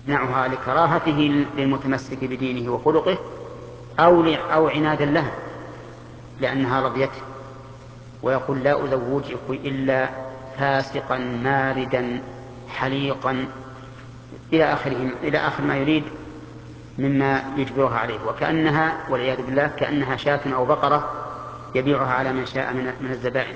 يمنعها لكراهته للمتمسك بدينه وخلقه أو عنادا لها لأنها رضيته، ويقول لا أزوجك إلا فاسقا ماردا حليقا إلى آخر ما يريد مما يجبرها عليه، وكأنها والعياذ بالله كأنها شاة أو بقرة يبيعها على من شاء من الزبائن.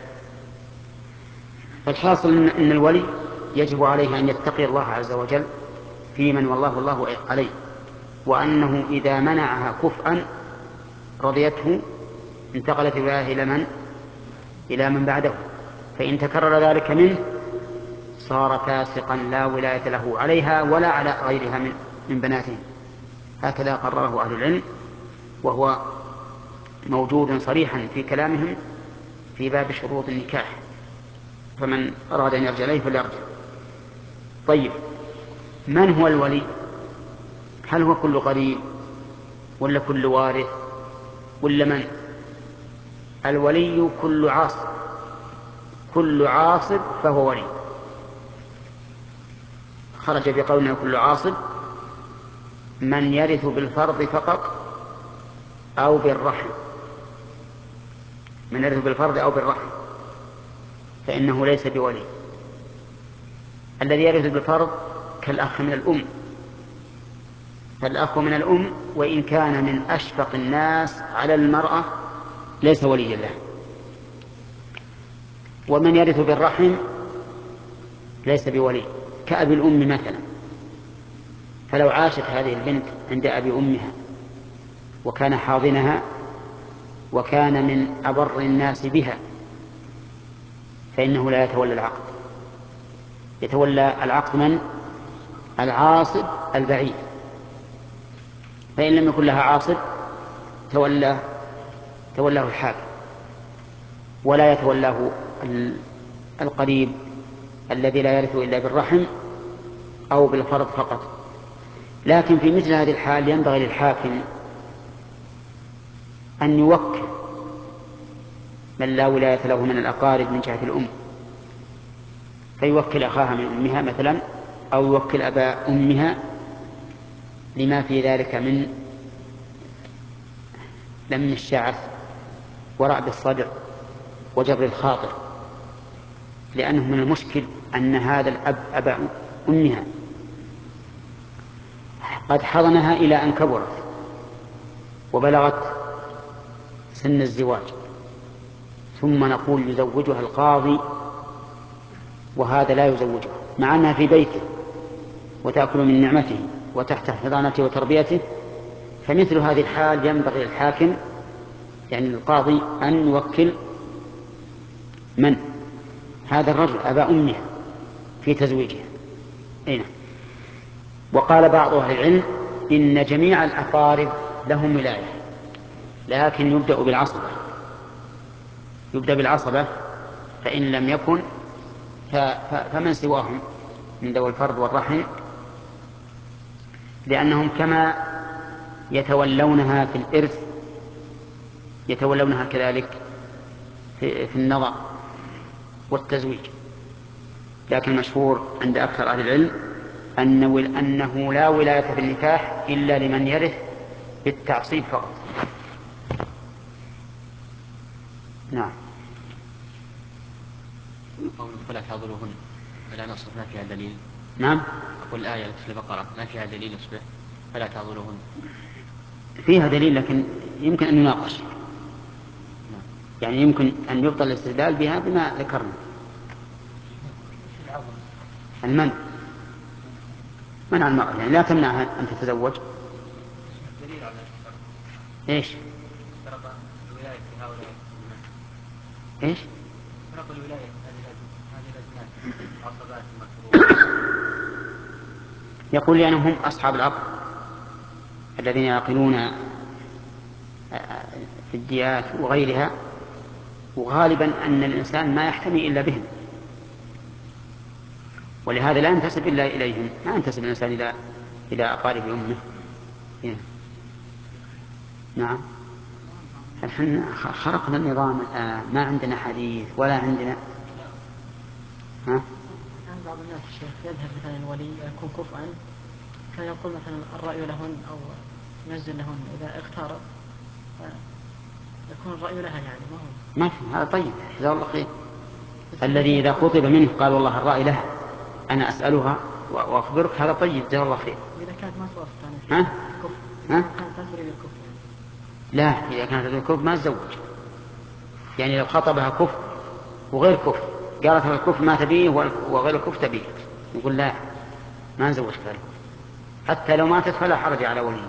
فالحاصل أن الولي يجب عليه أن يتقي الله عز وجل في من والله الله عليه، وأنه إذا منعها كفءا رضيته انتقلت الولاية إلى من بعده، فإن تكرر ذلك منه صار فاسقا لا ولاية له عليها ولا على غيرها من بناته. هكذا قرره أهل العلم، وهو موجود صريحا في كلامهم في باب شروط النكاح، فمن أراد أن يرجع إليه فليرجع. طيب، من هو الولي؟ هل هو كل قريب ولا كل وارث ولا من؟ الولي كل عاصب، كل عاصب فهو ولي. خرج بقولنا كل عاصب من يرث بالفرض فقط أو بالرحم، من يرث بالفرض أو بالرحم فإنه ليس بولي. الذي يرث بالفرض كالأخ من الأم، فالأخ من الأم وإن كان من أشفق الناس على المرأة ليس وليا له. ومن يرث بالرحم ليس بولي كأبي الأم مثلا، فلو عاشت هذه البنت عند أبي أمها وكان حاضنها وكان من أبر الناس بها فإنه لا يتولى العقد. يتولى العقد من؟ العاصب البعيد. فإن لم يكن لها عاصب تولاه الحاكم، ولا يتولاه القريب الذي لا يرث إلا بالرحم أو بالفرض فقط. لكن في مثل هذه الحال ينبغي للحاكم أن يوكل من لا ولاية له من الأقارب من جهة الأم، فيوكل أخاها من أمها مثلا، أو يوكل أبا أمها لما في ذلك من لم الشعث ورعب الصدر وجبر الخاطر، لأنه من المشكل أن هذا الأب أبا أمها قد حضنها إلى أن كبرت وبلغت سن الزواج، ثم نقول يزوجها القاضي وهذا لا يزوجها مع أنها في بيته وتأكل من نعمته وتحت حضانته وتربيته. فمثل هذه الحال ينبغي للحاكم يعني القاضي أن يوكل من؟ هذا الرجل أبا أمها في تزويجها. أين؟ وقال بعض أهل العلم إن جميع الأقارب لهم ولاية، لكن يبدأ بالعصبة، فإن لم يكن فمن سواهم من ذوي الفرض والرحم، لأنهم كما يتولونها في الإرث يتولونها كذلك في النظر والتزويج. لكن المشهور عند أكثر أهل العلم أنه لا ولاية في النكاح إلا لمن يرث بالتعصيب فقط. نعم. قوله فلا تحضرهن فلا نصف ما فيها دليل. نعم. أقول الآية في البقرة ما فيها دليل نصبه فلا تحضرهن. فيها دليل لكن يمكن أن يناقش، يعني يمكن أن يبطل الاستدلال بها بما ذكرنا. المنع المرأة يعني لا تمنعها أن تتزوج. إيش؟ فرق الولاية في هؤلاء إيش؟ فرق الولاية في هذه الأزمات عصبات المفروض. يقول يعني هم أصحاب العقل الذين يعقلون في الديات وغيرها، وغالبا أن الإنسان ما يحتمي إلا بهم، ولهذا لا ينتسب إلا إليهم، ما ينتسب الإنسان إلى أقارب أمه. نعم. الحين خرقنا النظام الآن، ما عندنا حديث ولا عندنا بعض الناس الشيخ يذهب مثلا الولي يكون كفءا كان يقول مثلا الرأي لهن أو ينزل لهن إذا اختارت يكون الرأي لها يعني ما في هذا طيب جزاه الله خير. الذي إذا خطب منه قال والله الرأي لها أنا أسألها وأخبرك هذا طيب جزاه الله خير. إذا كانت ما توافق ها؟ ها؟ كانت تريد الكفر لا إذا كانت تريد الكفر ما تزوج. يعني لو خطبها كفر وغير كفر قالت الكفر ما تبيه وغير الكفر تبيه يقول لا ما نزوج غير الكفر حتى لو ماتت فلا حرج على وليها.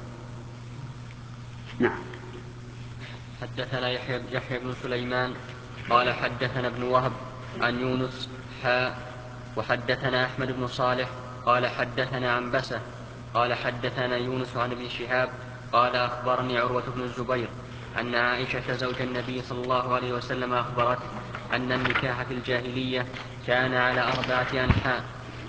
نعم. حدثنا يحيى بن سليمان قال حدثنا ابن وهب عن يونس وحدثنا أحمد بن صالح قال حدثنا عنبسة قال حدثنا يونس عن ابن شهاب قال أخبرني عروة بن الزبير أن عائشة زوج النبي صلى الله عليه وسلم أخبرته أن النكاح في الجاهلية كان على 4 أنحاء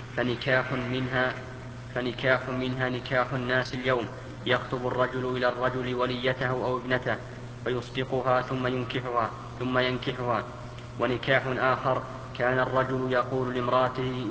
فنكاح منها نكاح الناس اليوم يخطب الرجل إلى الرجل وليته أو ابنته فيصدقها ثم ينكحها. ونكاح آخر كان الرجل يقول لامرأته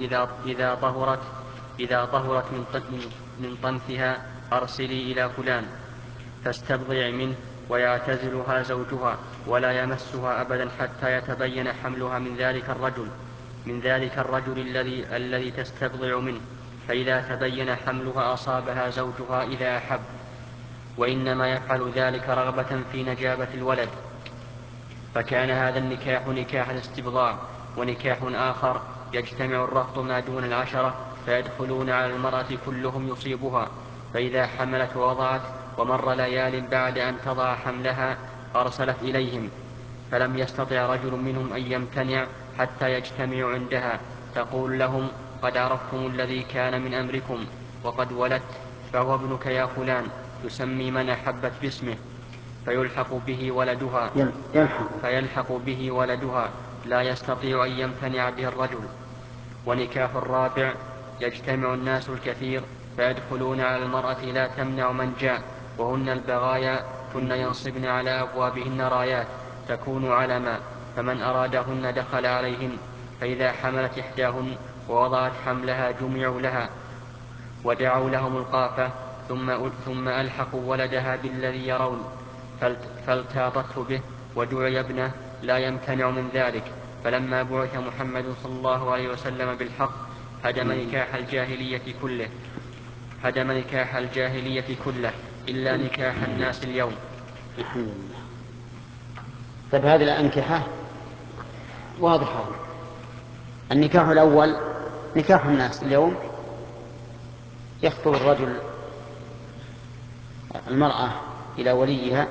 إذا طهرت من طنثها أرسلي إلى فلان فاستبضع منه ويعتزلها زوجها ولا يمسها أبدا حتى يتبين حملها من ذلك الرجل الذي تستبضع منه، فإذا تبين حملها أصابها زوجها إذا أحب، وإنما يفعل ذلك رغبة في نجابة الولد. فكان هذا النكاح نكاح الاستبضاع. ونكاح آخر يجتمع الرهط ما دون 10 فيدخلون على المرأة كلهم يصيبها، فإذا حملت ووضعت ومر ليال بعد أن تضع حملها أرسلت إليهم، فلم يستطع رجل منهم أن يمتنع حتى يجتمعوا عندها، تقول لهم قد عرفتم الذي كان من أمركم وقد ولدت فهو ابنك يا فلان، تسمي من أحبت باسمه فيلحق به ولدها لا يستطيع أن يمتنع به الرجل. ونكاح الرابع يجتمع الناس الكثير فيدخلون على المرأة لا تمنع من جاء، وهن البغايا كن ينصبن على أبوابهن رايات تكون علما، فمن أرادهن دخل عليهن، فإذا حملت إحداهن ووضعت حملها جمعوا لها ودعوا لهم القافة ثم ألحقوا ولدها بالذي يرون فالتاطته به ودعي ابنه لا يمتنع من ذلك. فلما بعث محمد صلى الله عليه وسلم بالحق هدم نكاح الجاهلية كله إلا نكاح الناس اليوم. طيب هذه الأنكحة واضحة. النكاح الأول نكاح الناس اليوم، يخطب الرجل المرأة إلى وليها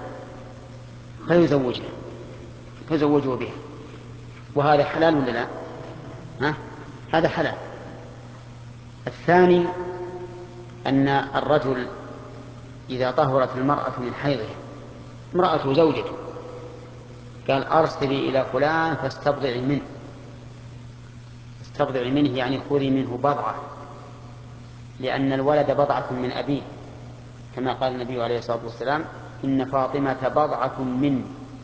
فيزوجه بها، وهذا حلال ولا لا؟ هذا حلال. الثاني أن الرجل إذا طهرت المرأة من حيضها، امرأة زوجته، قال أرسلي إلى فلان فاستبضعي منه يعني خذي منه بضعة، لأن الولد بضعة من أبيه، كما قال النبي عليه الصلاة والسلام إن فاطمة بضعة مني.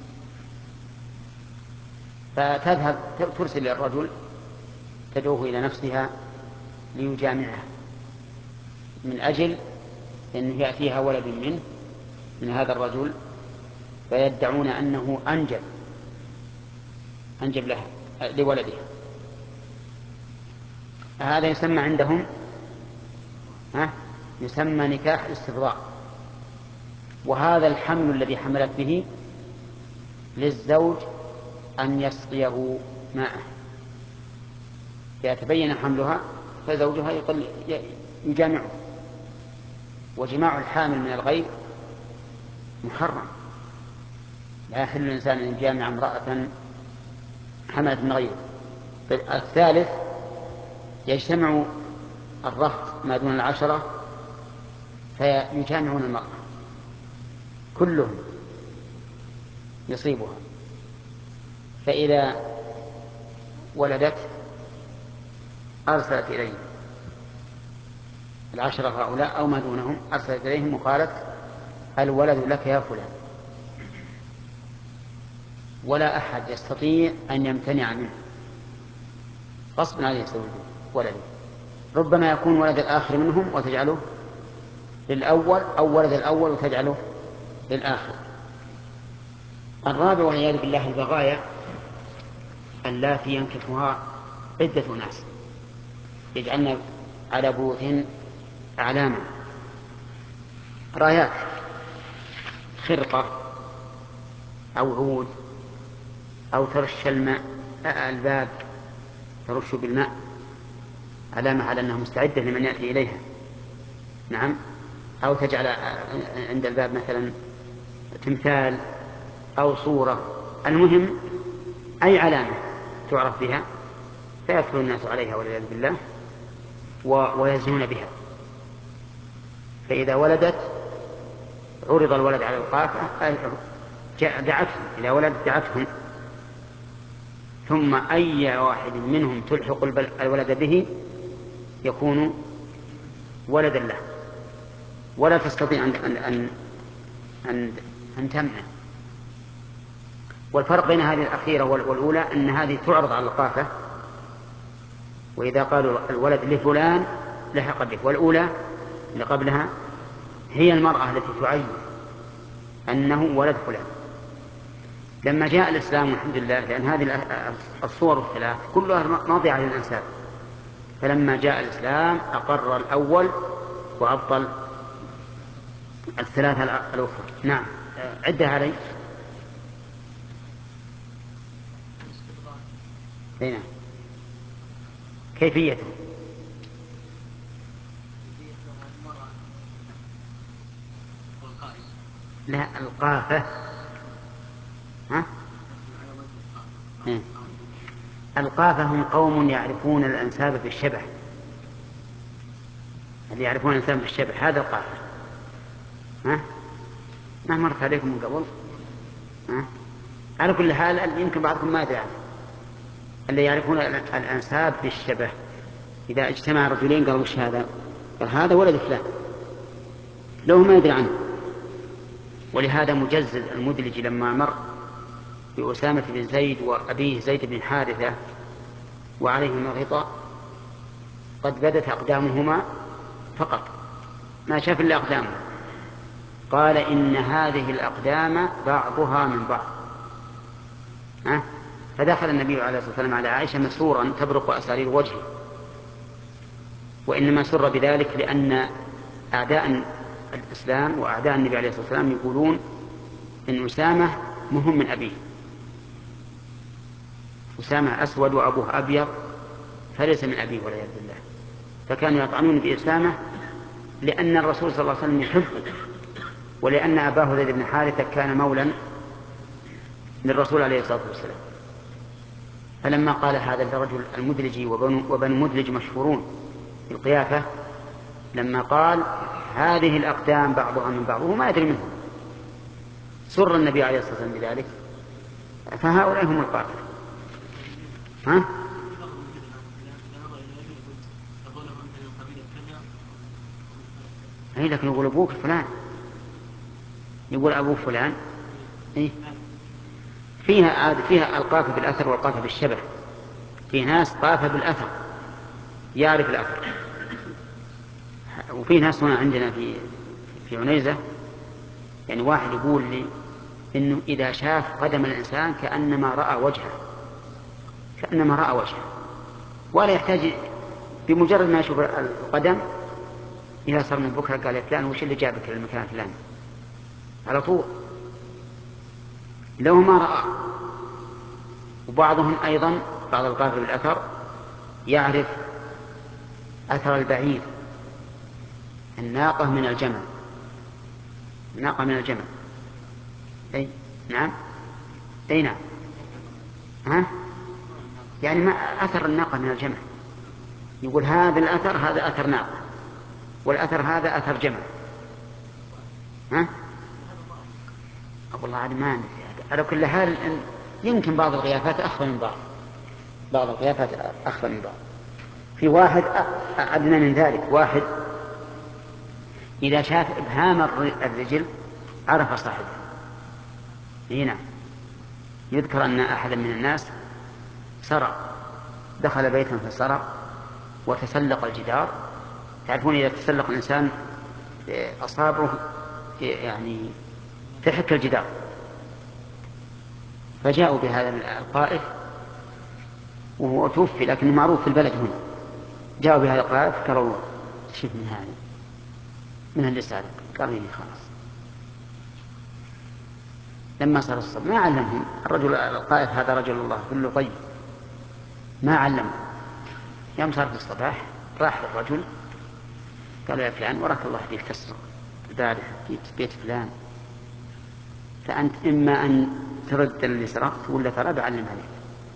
فتذهب ترسل الرجل تدعوه إلى نفسها ليجامعها من أجل أن يأتيها ولد منه من هذا الرجل، فيدعون أنه أنجب لها لولدها. هذا يسمى عندهم يسمى نكاح الاستبضاع. وهذا الحمل الذي حملت به للزوج أن يسقيه ماءه، فيتبين حملها فزوجها يجامعه. وجماع الحامل من الغير محرم، لا يحل الإنسان أن يجامع امرأة حملت من غيره. الثالث يجتمع الرهط ما دون 10 فيجامعون المرأة كلهم يصيبها، فإذا ولدت أرسلت إليهم 10 هؤلاء أو ما دونهم، أرسلت إليهم وقالت الولد لك يا فلان، ولا أحد يستطيع أن يمتنع منه، غصبا عليه يزوجه ولده. ربما يكون ولد الآخر منهم وتجعله للأول، أو ولد الأول وتجعله للآخر. الرابع والعياذ بالله البغايا اللاتي ينكحها عدة ناس يجعلن على بيوتهن أعلاما، رايات، خرقة أو عود، أو ترش الماء الباب، ترش بالماء علامة على أنها مستعدة لمن يأتي إليها. نعم. أو تجعل عند الباب مثلا تمثال أو صورة، المهم أي علامة تعرف بها فيدخل الناس عليها والعياذ بالله ويزنون بها. فإذا ولدت عرض الولد على القافة دعتهم، إذا ولدت دعتهم، ثم أي واحد منهم تلحق الولد به يكون ولدا له، ولا تستطيع أن تمنع. والفرق بين هذه الأخيرة والأولى أن هذه تعرض على القافة، وإذا قالوا الولد لفلان لحق به، والأولى اللي قبلها هي المرأة التي تعين أنه ولد فلان. لما جاء الإسلام والحمد لله، لأن هذه الصور الثلاث كلها ماضية للأنساب، فلما جاء الإسلام أقر الأول وأبطل الثلاثة الأخرى. نعم. عدها علي. هنا كيفيته. لا، القافة. ها؟ القافة هم قوم يعرفون الأنساب بالشبه، اللي يعرفون الأنساب بالشبه هذا القافة. ها؟ ما مرت عليكم من قبل؟ ها؟ على كل حال يمكن بعضكم ما يدري عنه. اللي يعرفون الأنساب بالشبه، إذا اجتمع رجلين قالوا وش هذا؟ قال هذا ولد فلان، لو ما يدري عنه. ولهذا مجزز المدلج لما مر بأسامة بن زيد وأبيه زيد بن حارثة وعليهما غطاء قد بدت أقدامهما فقط، ما شاف إلا أقدامه، قال إن هذه الأقدام بعضها من بعض. فدخل النبي عليه الصلاة والسلام على عائشة مسرورا تبرق أسارير وجهه، وإنما سر بذلك لأن أعداء الإسلام وأعداء النبي عليه الصلاة والسلام يقولون إن أسامة مهم من أبيه، أسامة أسود وأبوه أبيض فليس من أبيه والعياذ بالله، فكانوا يطعنون بأسامة لأن الرسول صلى الله عليه وسلم يحبه، ولأن أباه زيد بن حارثة كان مولا للرسول عليه الصلاة والسلام. فلما قال هذا الرجل المدلجي وبنو مدلج مشهورون في القيافة، لما قال هذه الأقدام بعضها من بعض وهو ما يدري منهم، سر النبي عليه الصلاة والسلام بذلك. فهؤلاء هم القافة. لكن يقول أبوك فلان، يقول أبوه فلان. فيها القافة بالأثر والقافة بالشبه. في ناس قافة بالأثر يعرف الأثر، وفي ناس هنا عندنا في عنيزة يعني واحد يقول لي إنه إذا شاف قدم الإنسان كأنما رأى وجهه، ولا يحتاج بمجرد ما يشوف القدم إذا صار من بكرة قال يا فلان وش اللي جابك للمكان الفلاني على طول لو ما رأى. وبعضهم أيضا بعض القافة بالأثر يعرف أثر البعير، الناقة من الجمل. أي نعم. يعني ما أثر الناقة من الجمل، يقول هذا الأثر هذا أثر ناقة، والأثر هذا أثر جمل. والله عاد ما عندي على كل حال. يمكن بعض القيافات أخفى من بعض. في واحد أدنى من ذلك، واحد إذا شاف إبهام الرجل عرف صاحبه. هنا يذكر أن أحدا من الناس سرق، دخل بيتا فسرق، وتسلق الجدار. تعرفون إذا تسلق الإنسان أصابعه يعني تحك الجدار، فجاءوا بهذا القائف وهو توفي لكنه معروف في البلد هنا. جاءوا بهذا القائف قالوا شوفني هذا من اللي سارق، قال لي خلاص. لما صار الصبح ما علمهم الرجل القائف هذا رجل الله كله طيب، ما علمهم. يوم صار في الصباح راح الرجل قال يا فلان وراك الله فيك تسرق البارحة في بيت فلان، فأنت إما أن ترد اللي سرقت ولا ترى بعلم عليك.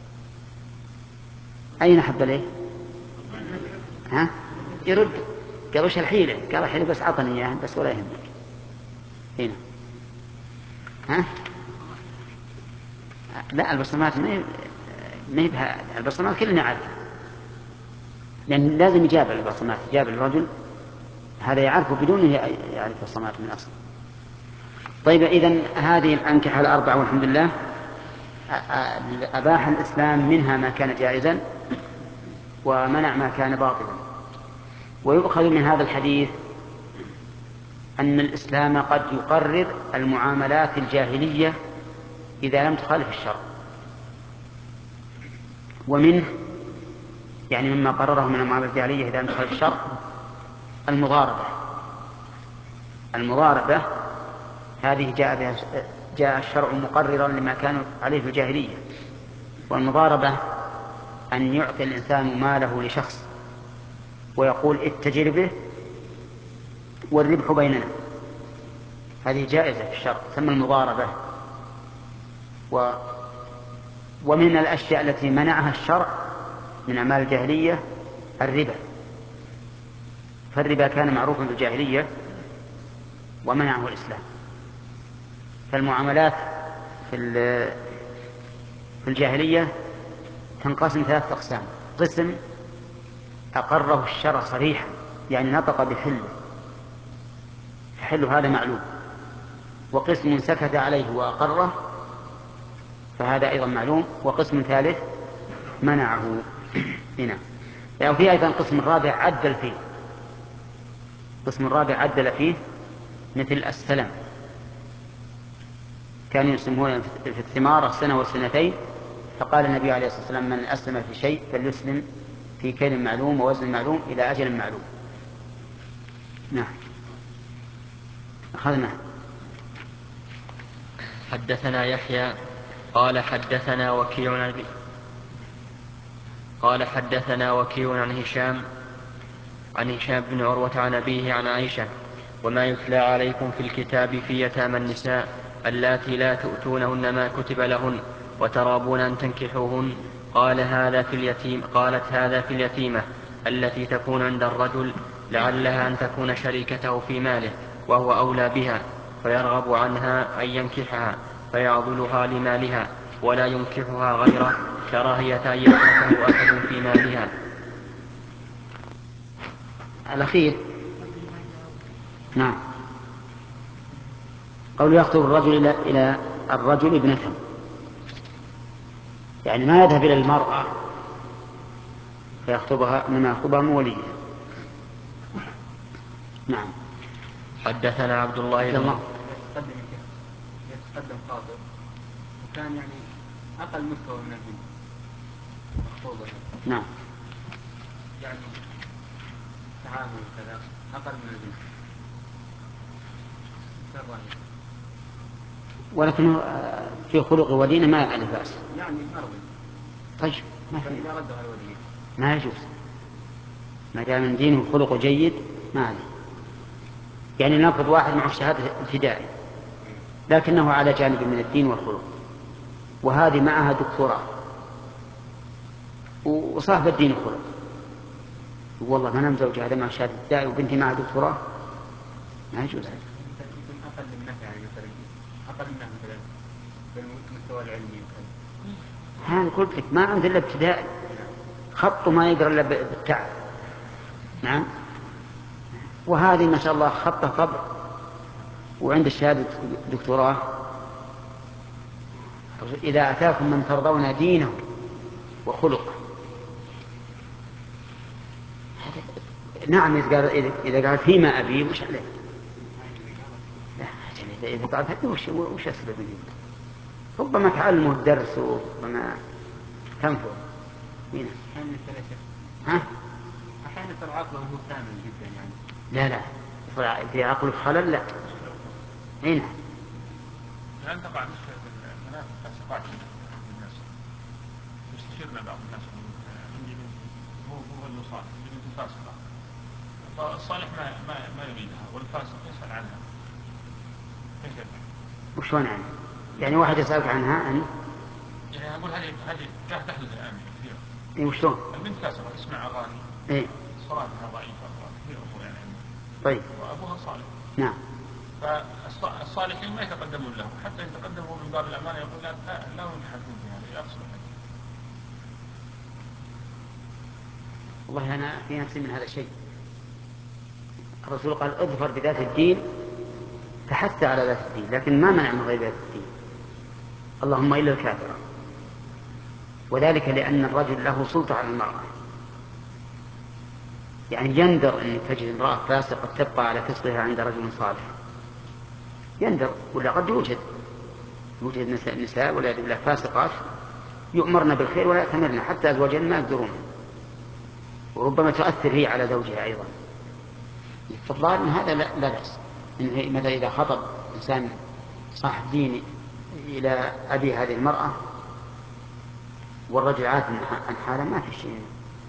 أين حب ليه؟ ها؟ يرد. قال وش الحيلة؟ قال الحيلة بس عطني إياه بس ولا يهمك. هنا ها؟ لا البصمات ما يبها البصمات كلنا عارفة، لأن لازم يجاب البصمات، يجاب الرجل هذا يعرفه بدون يعرف البصمات من أصل. طيب إذن هذه الأنكحة الأربعة والحمد لله أباح الإسلام منها ما كان جائزا ومنع ما كان باطلا. ويؤخذ من هذا الحديث أن الإسلام قد يقرر المعاملات الجاهلية إذا لم تخالف الشرع. ومنه يعني مما قرره من المعاملات الجاهلية إذا لم تخالف الشرع المضاربة هذه جاء الشرع مقررا لما كانوا عليه في الجاهلية. والمضاربة أن يعطي الإنسان ماله لشخص ويقول اتجر به والربح بيننا، هذه جائزة في الشرع تسمى المضاربة. ومن الأشياء التي منعها الشرع من أعمال الجاهلية الربا، فالربا كان معروفا في الجاهلية ومنعه الإسلام. فالمعاملات في الجاهلية تنقسم 3 أقسام: قسم أقره الشرع صريحا يعني نطق بحله، فحله هذا معلوم، وقسم سكت عليه وأقره فهذا أيضا معلوم، وقسم ثالث منعه هنا. يعني في أيضا قسم رابع عدل فيه، قسم رابع عدل فيه مثل السلم، كانوا يسلمون في الثمار السنة والسنتين، فقال النبي عليه الصلاة والسلام من أسلم في شيء فليسلم في كيل معلوم ووزن معلوم إلى أجل معلوم. نعم أخذنا. حدثنا يحيى قال حدثنا وكيع عن هشام بن عروة عن أبيه عن عائشة: وما يتلى عليكم في الكتاب في يتامى النساء اللاتي لا تؤتونهن ما كتب لهن وترابون أن تنكحوهن. قالت هذا في اليتيمة التي تكون عند الرجل لعلها أن تكون شريكته في ماله وهو أولى بها، فيرغب عنها أن ينكحها فيعضلها لمالها ولا ينكحها غيره كراهية أن يشركه أحد في مالها. الأخير نعم قول يخطب الرجل إلى الرجل ابنته، يعني ما يذهب إلى المرأة فيخطبها إنما يخطبها من وليها. نعم. حدثنا عبد الله بن يتقدم خاطر وكان يعني أقل مستوى من البنت مخطوبة، نعم يعني تعامل كذا أقل من البنت، ولكنه في خلق ودينه ما عليه بأس، يعني مرضي. طيب ما في، فإذا ردها الولي ما يجوز ما دام من دينه خلقه جيد ما عليه. يعني ناخذ واحد معه شهادة ابتدائي لكنه على جانب من الدين والخلق، وهذه معها دكتوراه وصاحب الدين والخلق، والله ما نمزوج هذا مع شهادة ابتدائي وبنتي معها دكتوراه، ما يجوز. يكون أقل منها يعني مثلا أقل منها مثلا بالمستوى العلمي هذا قلت لك ما عنده إلا ابتدائي، خطه ما يقرأ إلا بالتعب. نعم. وهذه ما شاء الله خطه طبع وعند الشهادة دكتوراه. إذا أتاكم من ترضون دينه وخلقه نعم إذا قال فيما أبي وش عليه؟ لا إذا قال هذا وش أسبب منه؟ ربما تعلمه الدرس وربما تنفع. ها؟ أحيانا ترى عقله هو كامل جدا يعني. لا في عقله خلل لا. هنا لأن تقع مشكلة المنافق الفاسقات الناس. يستشيرنا بعض الناس عندي هو الوصال بنت فاسقة، فالصالح ما يريدها والفاسق يسأل عنها. كيف يفعل؟ وشون يعني واحد يسألك عنها أنت؟ يعني أقول هذه تحدث الآن كثيرا. إيه وشلون؟ البنت فاسقة تسمع أغاني. إيه. صلاتها ضعيفة كثير أمور يعني. طيب. وأبوها صالح. نعم. فالصالحين ما يتقدمون له، حتى إن تقدموا من باب الأمانة يقول لا ينجحون في هذا، لا تصلح. والله أنا في نفسي من هذا الشيء. الرسول قال اظفر بذات الدين فحث على ذات الدين، لكن ما منع من غير ذات الدين، اللهم إلا الكافر. وذلك لأن الرجل له سلطة على المرأة، يعني يندر أن تجد امرأة فاسقة تبقى على فسقها عند رجل صالح، يندر. ولا قد يوجد نساء ولا بالله فاسقات يؤمرن بالخير ولا يأتمرن، حتى أزواجهن ما يقدرون، وربما تؤثر هي على زوجها أيضا. فالظاهر من هذا لا بأس. مثلا إذا خطب إنسان صاحب دين إلى أبي هذه المرأة والرجل عارف عن حاله ما في شيء،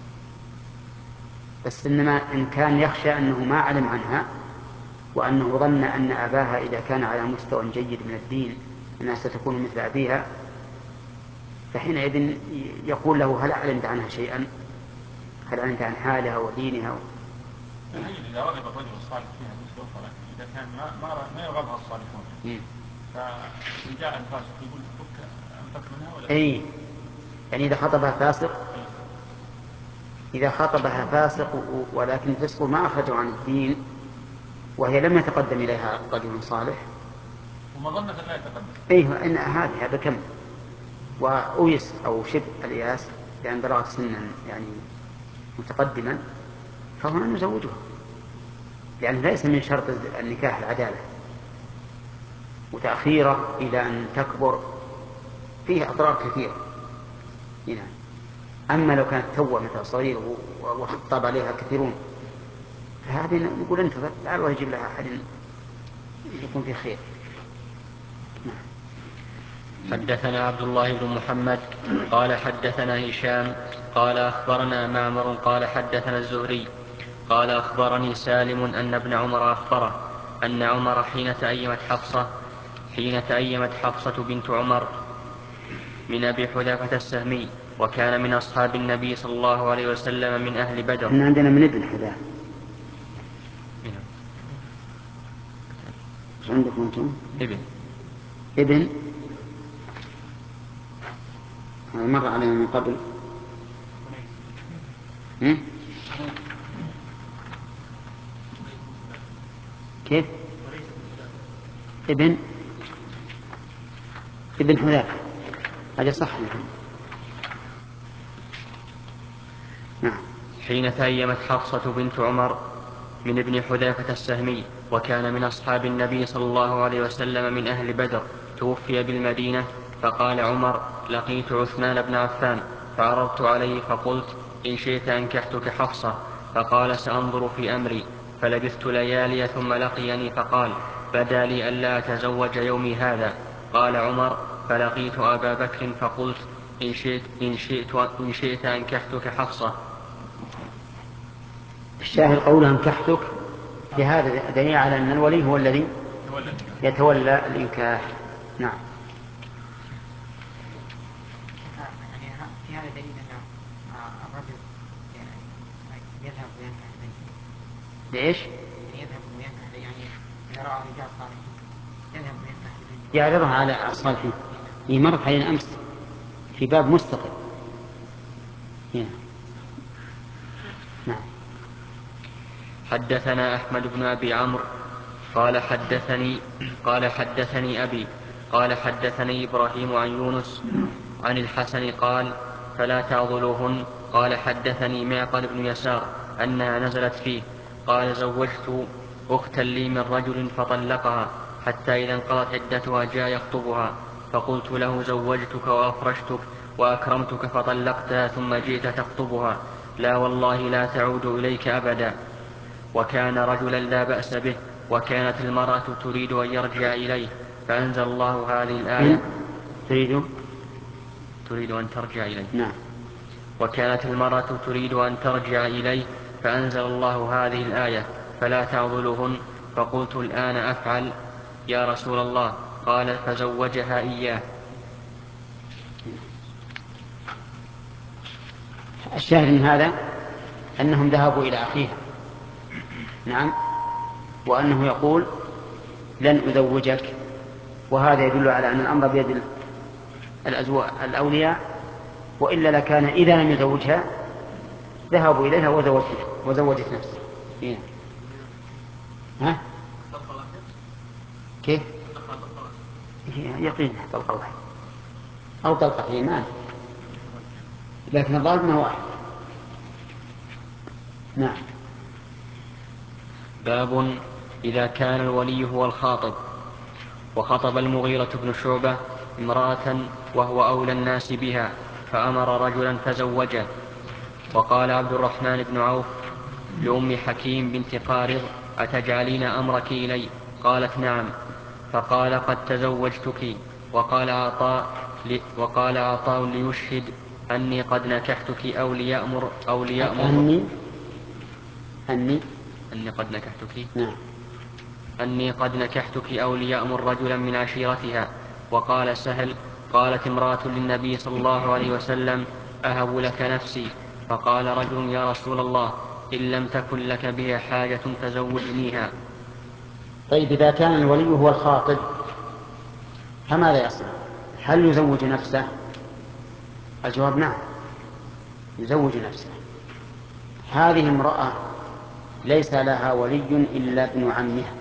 بس إنما إن كان يخشى أنه ما علم عنها وأنه ظن أن أباها إذا كان على مستوى جيد من الدين أنها ستكون مثل أبيها، فحينئذ يقول له هل علمت عنها شيئا؟ هل علمت عن حالها ودينها؟ إذا رغب الرجل الصالح فيها سوف، لكن إذا كان ما يرغبها الصالحون فإن جاء الفاسق يقول أنفك منها ولا؟ أي يعني إذا خطبها فاسق ولكن فسقه ما أخرجه عن الدين وهي لم يتقدم إليها رجل صالح ومظنة لا يتقدم. أيوة إن هذا كم وأويس أو شبه الإياس لأن بلغت سنا يعني متقدما، فهنا نزوجها، يعني ليس من شرط النكاح العدالة، وتأخيره إلى أن تكبر فيه أضرار كثيرة. هنا أما لو كانت توة مثل صغير وخطب عليها كثيرون فهذه نقول انتظر لعل الله يجيب لها أحد يكون في خير. حدثنا عبد الله بن محمد قال حدثنا هشام قال أخبرنا معمر قال حدثنا الزهري قال أخبرني سالم أن ابن عمر أخبره أن عمر حين تأيمت حفصة بنت عمر من أبي حذافة السهمي وكان من أصحاب النبي صلى الله عليه وسلم من أهل بدر. احنا عندنا من ابن حذافة. ايش عندكم انتم؟ ابن هذا مر علينا من قبل. كيف؟ ابن حذافة هذا صح. نعم. حين تأيمت حفصة بنت عمر من ابن حذافة السهمي وكان من أصحاب النبي صلى الله عليه وسلم من أهل بدر توفي بالمدينة، فقال عمر لقيت عثمان بن عفان فعرضت عليه فقلت إن شئت أنكحتك حفصة، فقال سأنظر في أمري، فلبثت ليالي ثم لقيني فقال بدا لي ألا أتزوج يومي هذا. قال عمر فلقيت أبا بكر فقلت إن شئت أنكحتك حفصة. الشاهد قولها انكحتك في هذا دليل على أن الولي هو الذي يتولى الإنكاح. نعم. يعني في هذا دليل أن الرجل يذهب وينكح بنته. ليش؟ يذهب وينكح يعني إذا رأى رجال صالحين يذهب وينكح بنته. يعرضها على الصالحين. هي مرت علينا أمس في باب مستقل. هنا. نعم. حدثنا أحمد بن أبي عمرو قال حدثني أبي قال حدثني إبراهيم عن يونس عن الحسن قال فلا تعضلوهن. قال حدثني معقل بن يسار أنها نزلت فيه قال زوجت أختا لي من رجل فطلقها حتى إذا انقضت عدتها جاء يخطبها، فقلت له زوجتك وأفرشتك وأكرمتك فطلقتها ثم جئت تخطبها، لا والله لا تعود إليك أبدا. وكان رجلا لا بأس به، وكانت المرأة تريد أن يرجع إليه فأنزل الله هذه الآية. تريد أن ترجع إليه. نعم. وكانت المرأة تريد أن ترجع إليه فأنزل الله هذه الآية فلا تعضلهن. فقلت الآن أفعل يا رسول الله؟ قال فزوجها إياه. الشاهد من هذا أنهم ذهبوا إلى أخيها، نعم، وأنه يقول لن أزوجك، وهذا يدل على أن الأمر بيد الأولياء، وإلا لكان إذا لم يزوجها ذهبوا إليها وزوجت نفسه. إيه؟ ها؟ كيف؟ يقين طلقة واحدة أو طلقتين، ما لكن الظاهر أنه واحد. نعم. باب إذا كان الولي هو الخاطب. وخطب المغيرة بن شعبة امرأة وهو أولى الناس بها، فأمر رجلا فزوجه. وقال عبد الرحمن بن عوف لأم حكيم بنت قارض أتجعلين أمرك إلي؟ قالت نعم. فقال قد تزوجتك. وقال عطاء ليشهد أني قد نكحتك أو ليأمر أني قد نكحتك. نعم. أني قد نكحتك أو ليأمر رجلا من عشيرتها. وقال سهل قالت امرأة للنبي صلى الله عليه وسلم أهب لك نفسي. فقال رجل يا رسول الله إن لم تكن لك بها حاجة فزوجنيها. طيب إذا كان الولي هو الخاطب فماذا يصنع؟ هل يزوج نفسه؟ الجواب نعم، يزوج نفسه. هذه امرأة ليس لها ولي إلا ابن عمها،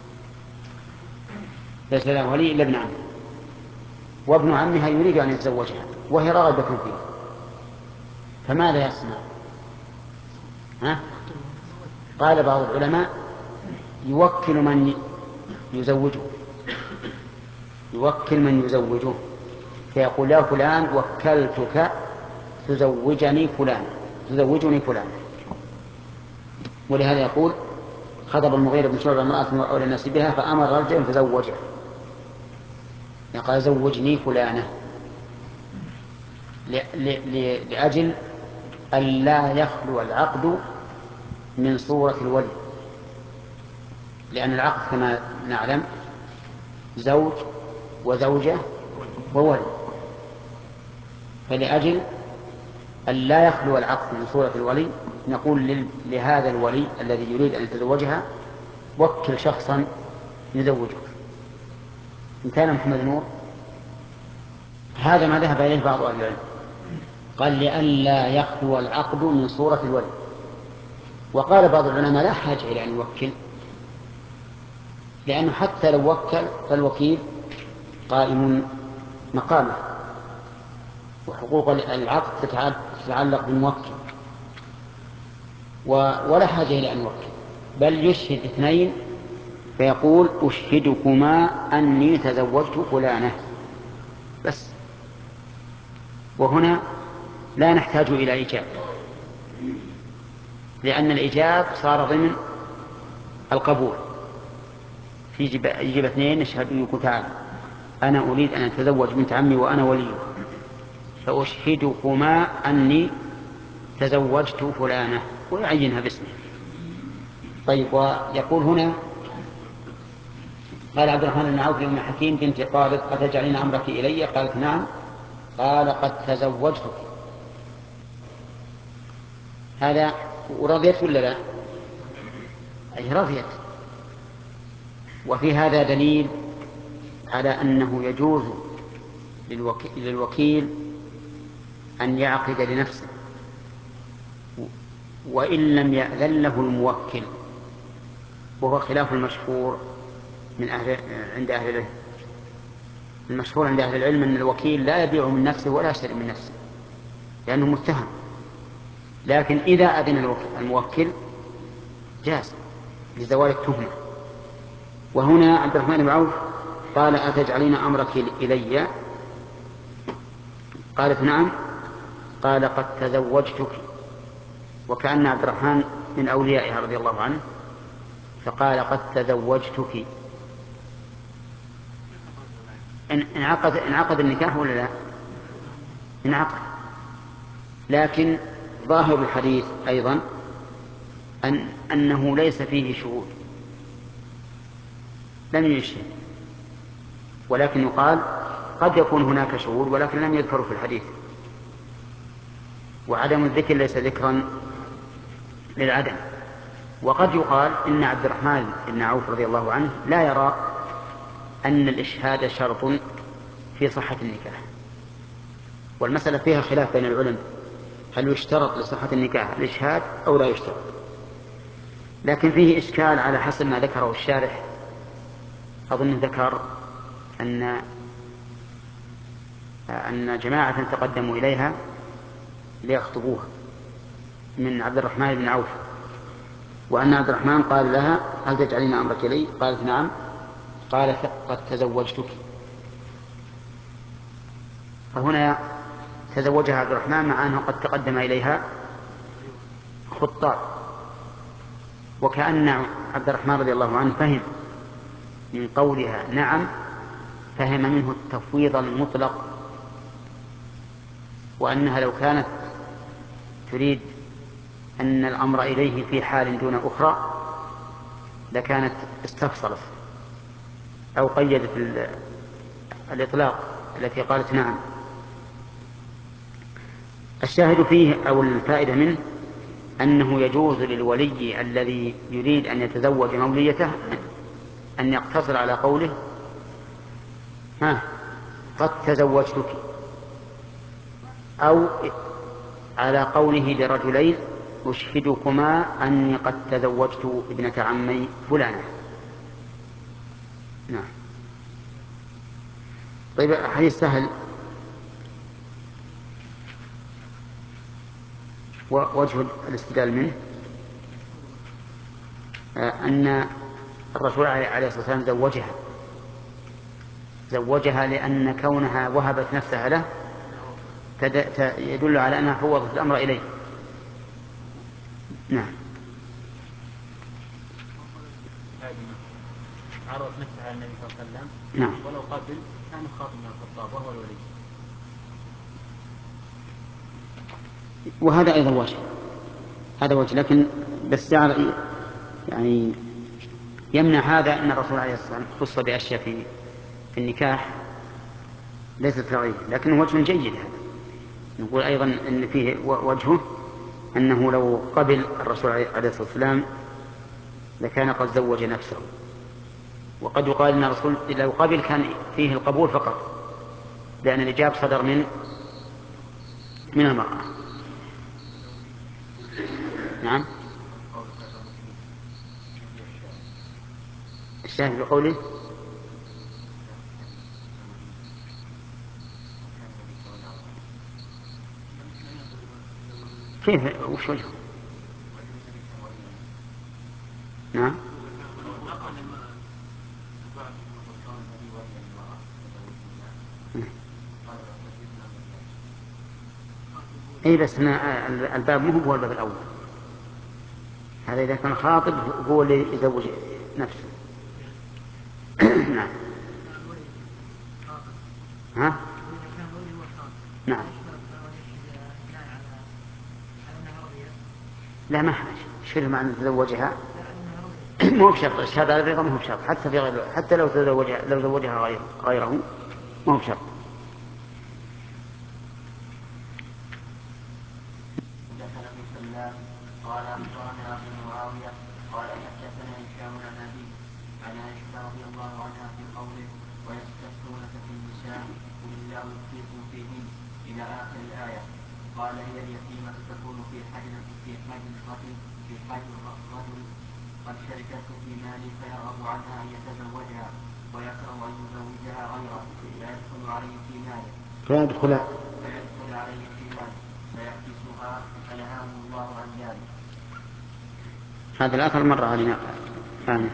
ليس لها ولي إلا ابن عمها، وابن عمها يريد أن يتزوجها وهي راغبة فيه، فماذا يصنع؟ قال بعض العلماء يوكل من يزوجه، فيقول يا فلان وكلتك تزوجني فلان. ولهذا يقول خطب المغيرة بن شعبة امرأة أولى الناس بها فأمر رجلا فزوجها، قال زوجني فلانة، لأجل أن لا يخلو العقد من صورة الولي، لأن العقد كما نعلم زوج وزوجة وولي، فلأجل أن لا يخلو العقد من صورة الولي نقول لهذا الولي الذي يريد أن يتزوجها وكل شخصا يزوجك. إن كان محمد نور هذا ما ذهب إليه بعض أهل العلم، قال لئلا يخلو العقد من صورة الولي. وقال بعض العلماء لا حاجة إلى أن يوكل، لأنه حتى لو وكل فالوكيل قائم مقامه، وحقوق العقد تتعلق بالموكل، ولا حاجة إلى أن يوكل، بل يشهد اثنين فيقول أشهدكما أني تزوجت فلانة بس. وهنا لا نحتاج إلى إيجاب، لأن الإيجاب صار ضمن القبول، يجيب اثنين يشهدوا يقول تعالى أنا أريد أن أتزوج بنت عمي وأنا وليه، فأشهدكما أني تزوجت فلانة ويعينها باسمه. طيب، ويقول هنا قال عبد الرحمن بن عوف لأم حكيم بنت قارض أتجعلين أمرك إلي؟ قالت نعم. قال قد تزوجتك. هذا ورضيت ولا لا؟ أي رضيت. وفي هذا دليل على أنه يجوز للوكيل أن يعقد لنفسه وإن لم يأذن له الموكل، وهو خلاف المشهور عند أهل العلم. المشهور عند أهل العلم أن الوكيل لا يبيع من نفسه ولا يشتري من نفسه لأنه متهم، لكن إذا أذن الموكل جاز لزوال التهمة. وهنا عبد الرحمن بن عوف قال أتجعلين أمرك إلي؟ قالت نعم. قال قد تزوجتك. وكأن عبد الرحمن من أوليائها رضي الله عنه، فقال قد تزوجتك. انعقد النكاح ولا لا؟ انعقد، لكن ظاهر الحديث أيضا أنه ليس فيه شهود، لم يشهد، ولكن يقال قد يكون هناك شهود ولكن لم يذكروا في الحديث. وعدم الذكر ليس ذكرا للعدم. وقد يقال إن عبد الرحمن بن عوف رضي الله عنه لا يرى أن الإشهاد شرط في صحة النكاح، والمسألة فيها خلاف بين العلماء، هل يشترط لصحة النكاح الإشهاد أو لا يشترط. لكن فيه إشكال على حسب ما ذكره الشارح. أظن ذكر أن جماعة تقدموا إليها ليخطبوها من عبد الرحمن بن عوف، وأن عبد الرحمن قال لها هل تجعلين أمرك إلي؟ قالت نعم. قالت قد تزوجتك. فهنا تزوجها عبد الرحمن مع أنه قد تقدم إليها خطاب. وكأن عبد الرحمن رضي الله عنه فهم من قولها نعم، فهم منه التفويض المطلق، وأنها لو كانت تريد أن الأمر إليه في حال دون أخرى لكانت استفصلت أو قيدت الإطلاق التي قالت نعم. الشاهد فيه أو الفائدة منه أنه يجوز للولي الذي يريد أن يتزوج موليته أن يقتصر على قوله قد تزوجتك، أو على قوله لرجلين أشهدكما أني قد تزوجت ابنة عمي فلانة. نعم. طيب حديث سهل. ووجه الاستدلال منه أن الرسول عليه الصلاة والسلام زوجها لأن كونها وهبت نفسها له يدل على أنها فوضت الأمر إليه. نعم. عرضت نفسها على النبي صلى الله عليه وسلم. نعم. ولو قبل كان خاطب من الخطاب وهو الولي. وهذا أيضا وجه، هذا وجه، لكن بس يعني يمنع هذا أن الرسول عليه الصلاة والسلام خص بأشياء في النكاح ليست رغيبة، لكنه وجه جيد. هذا نقول أيضا أن فيه وجهه أنه لو قبل الرسول عليه الصلاة والسلام لكان قد زوج نفسه. وقد يقال أن الرسول لو قبل كان فيه القبول فقط، لأن الإجاب صدر من المرأة. نعم. الشاهد بقوله كيف وش وجهه؟ نعم. اي بس الباب مو هو الباب الاول. هذا اذا كان خاطب هو اللي يزوج نفسه. نعم. ها؟ نعم. لا ما حاجة شيل معنى تزوجها مو بشرط. الشهادة على الرضا مو بشرط، حتى في غير، حتى لو زوجها غيره مو بشرط. قال أخبرنا أبو معاوية قال حدثنا هشام عن أبيه عن عائشة رضي الله عنها في قوله ويستفتونك في النساء قل الله يفتيكم فيهن إلى آخر الآية. قال هي اليتيمة تكون في حجر الرجل قد شركته في ماله فيرغب عنها أن يتزوجها ويكره أن يزوجها غيره فيدخل عليه في ماله فيحبسها فنهاه الله عن ذلك. هذا الأثر مر علينا نعم.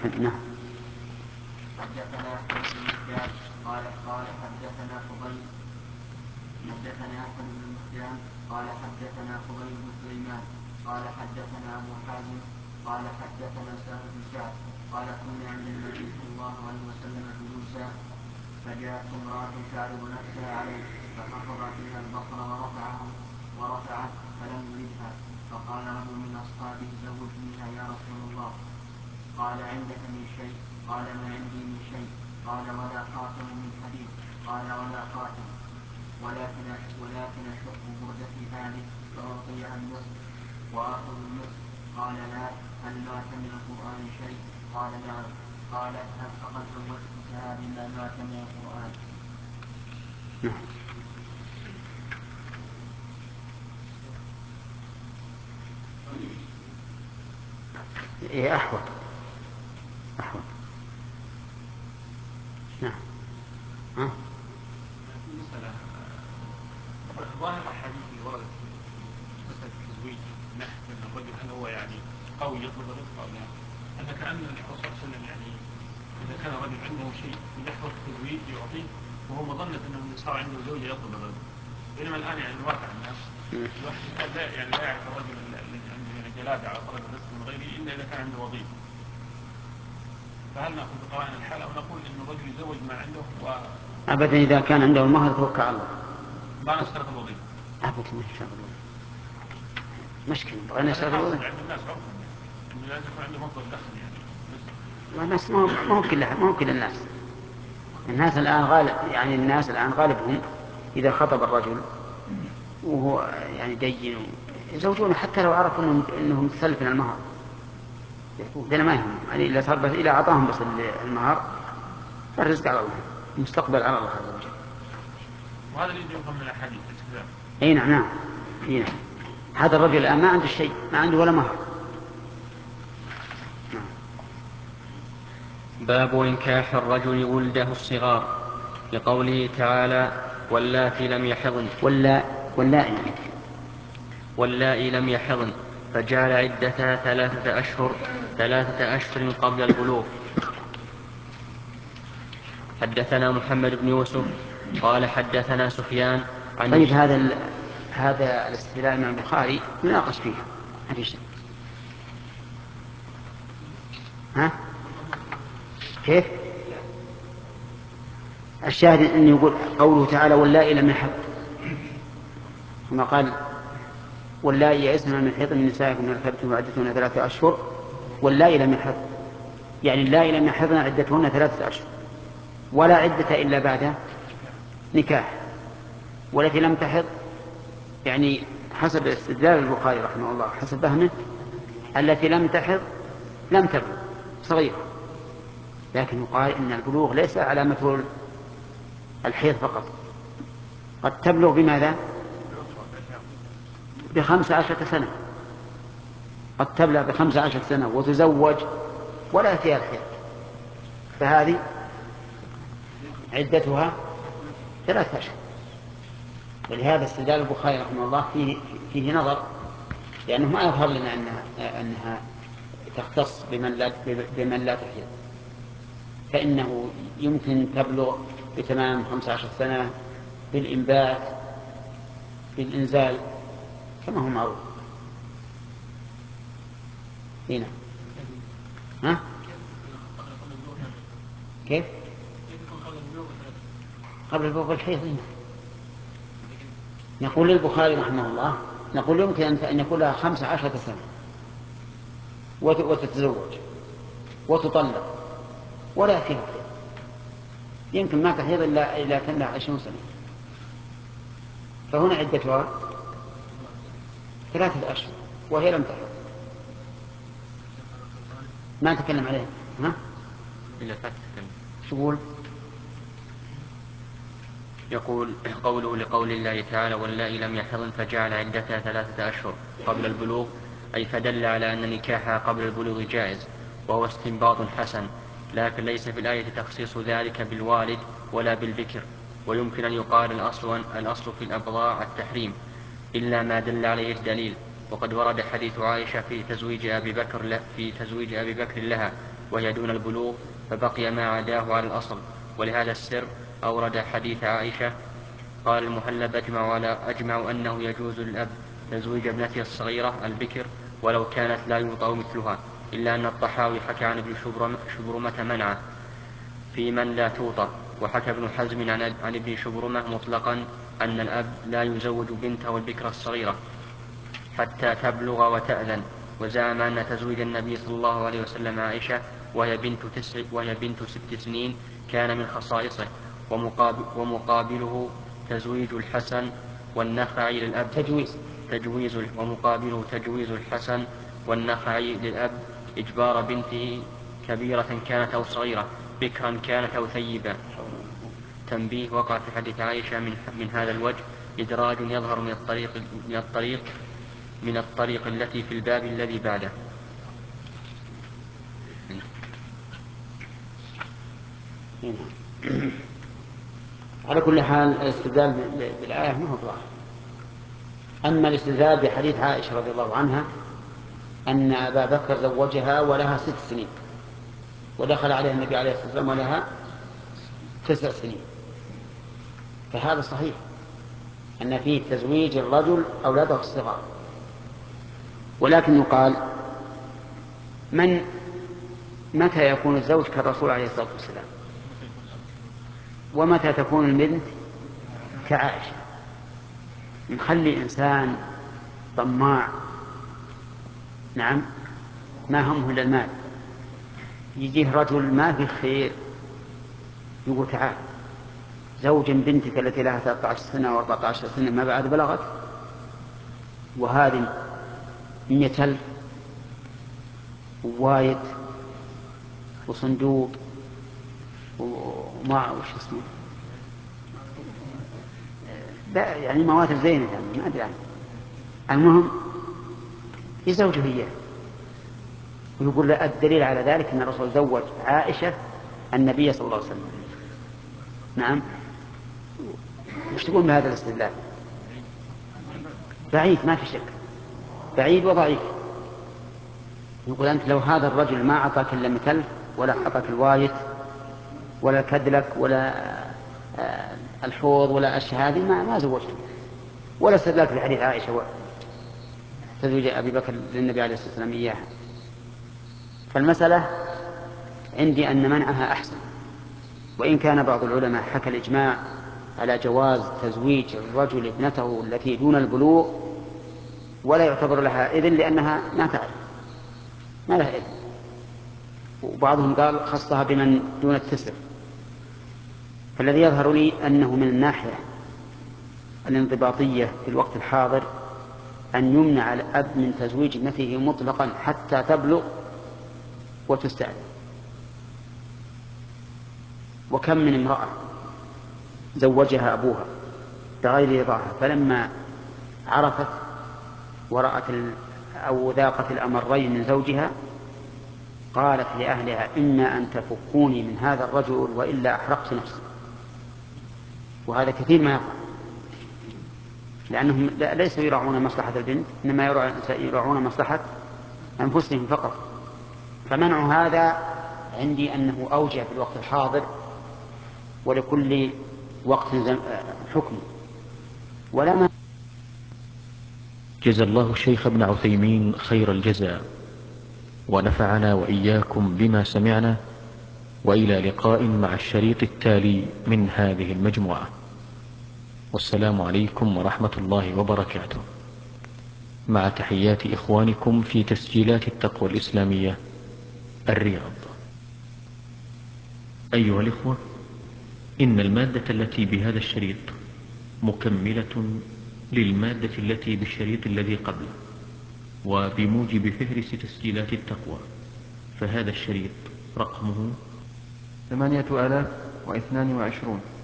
حدثنا أحمد بن مكياج قال حدثنا فضيل حدثنا أحمد بن مكياج قال حدثنا فضيل بن سليمان قال حدثنا أبو حازم قال حدثنا سهل بن سعد قال كنا عند النبي صلى الله عليه وسلم جلوسا فجاءت امرأة تعرض نفسها عليه فخفض فيها البصر ورفعت فلم يردها فقال رجل من أصحابه زوجنيها يا رسول الله قال عندك من شيء قال ما عندي من شيء قال ولا خاتم من حديد قال ولا خاتم ولكن أشق بردتي هذه فأعطيها النصف وآخذ النصف قال لا هل معك من القرآن شيء قال نعم قال هل فقد زوجتكها بما معك من القرآن. إيه أحوط. نعم. مسألة ظاهر الحديث اللي وردت في مسألة التزويج من ناحية أن الرجل هل هو يعني قوي يطلب الرزق أو لا؟ أن كأن الرسول صلى الله عليه وسلم يعني إذا كان الرجل عنده شيء يحفظ التزويج يعطيه وهو مظنة أنه صار عنده زوجة يطلب الرزق. بينما الآن يعني الواقع الناس الواحد لا يعرف الرجل الذي عنده يعني جلادة على طلب الرزق من غيره إلا إذا كان عنده وظيفة. فهل نأخذ بقرائن الحال أو نقول إن الرجل يزوج ما عنده أبدا إذا كان عنده المهر توكل على الله. ما نشترط الوظيفة. أبدا ما نشترط الوظيفة. مشكلة بغير نشترط الوظيفة. عند الناس عرفا إنه لازم يكون عنده مصدر دخل يعني. والناس ما هو كل الناس الآن غالب يعني الناس الآن غالبهم إذا خطب الرجل وهو يعني دين يزوجونه حتى لو عرفوا إنهم متسلفين المهر. ده ما يهم يعني إذا أعطاهم بس المهر الرزق على الله المستقبل على الله عز وجل. وهذا اللي يفهم من الحديث الاستخدام. اي نعم. هذا الرجل الآن ما عنده شيء ما عنده ولا مهر. باب إنكاح الرجل ولده الصغار لقوله تعالى واللاتي لم يحضن واللائي لم يحضن فجعل عدتها 3 أشهر قبل البلوغ. حدثنا محمد بن يوسف قال حدثنا سفيان عن طيب هذا الاستدلال من البخاري يناقش فيه هذه الشيء. ها كيف الشاهد أن يقول قوله تعالى واللائي لم يحضن ثم قال واللائي يئسن من المحيض من نسائكم إن ارتبتم وعدتهن 3 أشهر واللائي لم يحضن يعني اللائي لم يحضن عدتهن 3 أشهر ولا عدة إلا بعد نكاح. والتي لم تحض يعني حسب استدلال البخاري رحمه الله حسب فهمه التي لم تحض لم تبلغ صغيرة. لكن يقال إن البلوغ ليس علامة الحيض فقط قد تبلغ بماذا؟ ب15 سنة قد تبلغ ب15 سنة وتزوج ولا فيها الحيض فهذه عدتها 3 أشهر. ولهذا استدلال البخاري رحمه الله فيه نظر لأنه ما يظهر لنا أنها تختص بمن لا تحيض فإنه يمكن تبلغ بتمام 15 سنة بالإنبات بالإنزال كما هو معروف. هنا ها كيف قبل البلوغ الحيض هنا نقول للبخاري رحمه الله نقول يمكن أن يكون لها 15 سنة وتتزوج وتطلق ولا فيها حيض يمكن ما تحيض إلا كان لها 20 سنة فهنا عدتها 3 أشهر وهي لم تحيض ما نتكلم عليها ها؟ إلا تتكلم شو يقول قوله لقول الله تعالى واللائي لم يحضن فجعل عدتها 3 أشهر قبل البلوغ أي فدل على أن نكاحها قبل البلوغ جائز وهو استنباط حسن لكن ليس في الآية تخصيص ذلك بالوالد ولا بالبكر ويمكن أن يقال الأصل في الأبضاع التحريم إلا ما دل عليه الدليل وقد ورد حديث عائشة في تزويج أبي بكر لها وهي دون البلوغ، فبقي ما عداه على الأصل. ولهذا السر أورد حديث عائشة. قال المهلب أجمع أنه يجوز للأب تزويج ابنته الصغيرة البكر ولو كانت لا يوطأ مثلها، إلا أن الطحاوي حكى عن ابن شبرمة منعه في من لا توطأ، وحكى ابن حزم عن ابن شبرمة مطلقا أن الأب لا يزوج بنته البكر الصغيرة حتى تبلغ وتأذن، وزعم أن تزويج النبي صلى الله عليه وسلم عائشة وهي بنت 6 سنين كان من خصائصه، ومقابله تزويج الحسن والنخعي للأب ومقابله تجويز الحسن والنخعي للأب إجبار بنته كبيرة كانت أو صغيرة، بكرا كانت أو ثيبا. تنبيه: وقع في حديث عائشة من هذا الوجه إدراج يظهر من الطريق التي في الباب الذي بعده. على كل حال الاستدلال بالآية ما هو ظاهر. أما الاستدلال بحديث عائشة رضي الله عنها أن أبا بكر زوجها ولها 6 سنين ودخل عليها النبي عليه الصلاة والسلام ولها 9 سنين، فهذا صحيح أن فيه تزويج الرجل أولاده الصغار. ولكن يقال متى يكون الزوج كالرسول عليه الصلاة والسلام، ومتى تكون البنت كعائشة. نخلي إنسان طماع نعم ما همه إلا المال، يجيه رجل ما في خير يقول تعال زوج بنتك التي لها 13 سنة و14 سنة ما بعد بلغت، وهذه 100,000 ووايد وصندوق وما وش اسمه يعني مواد زينة يعني ما أدري عنه. المهم يزوجه إياه ويقول له الدليل على ذلك أن الرسول زوج عائشة النبي صلى الله عليه وسلم. نعم، وش تقول بهذا الاستدلال؟ بعيد ما في شك، بعيد وضعيف. يقول أنت لو هذا الرجل ما أعطاك إلا 100,000 ولا أعطاك الوايت ولا الكدلك ولا الحوض ولا أشياء هذه ما زوجته، ولا استدلت بحديث عائشة تزوج أبي بكر للنبي عليه الصلاة والسلام إياها. فالمسألة عندي أن منعها أحسن، وإن كان بعض العلماء حكى الإجماع على جواز تزويج الرجل ابنته التي دون البلوغ ولا يعتبر لها إذن لأنها ما تعرف ما لها إذن، وبعضهم قال خصها بمن دون 9. فالذي يظهر لي أنه من الناحية الانضباطية في الوقت الحاضر أن يمنع الأب من تزويج ابنته مطلقا حتى تبلغ وتستأذن. وكم من امرأة زوجها أبوها بغير رضاها، فلما عرفت ورأت أو ذاقت الأمرين من زوجها قالت لأهلها إما أن تفكوني من هذا الرجل وإلا أحرقت نفسي. وهذا كثير ما يقع، لأنهم ليسوا يراعون مصلحة البنت، إنما يراعون مصلحة أنفسهم فقط. فمنع هذا عندي أنه أوجه في الوقت الحاضر، ولكل وقت حكم. ولما جزا الله الشيخ ابن عثيمين خير الجزاء، ونفعنا وإياكم بما سمعنا، وإلى لقاء مع الشريط التالي من هذه المجموعة. والسلام عليكم ورحمة الله وبركاته، مع تحيات إخوانكم في تسجيلات التقوى الإسلامية الرياض. أيها الإخوة، إن المادة التي بهذا الشريط مكملة للمادة التي بالشريط الذي قبله، وبموجب فهرس تسجيلات التقوى، فهذا الشريط رقمه 822.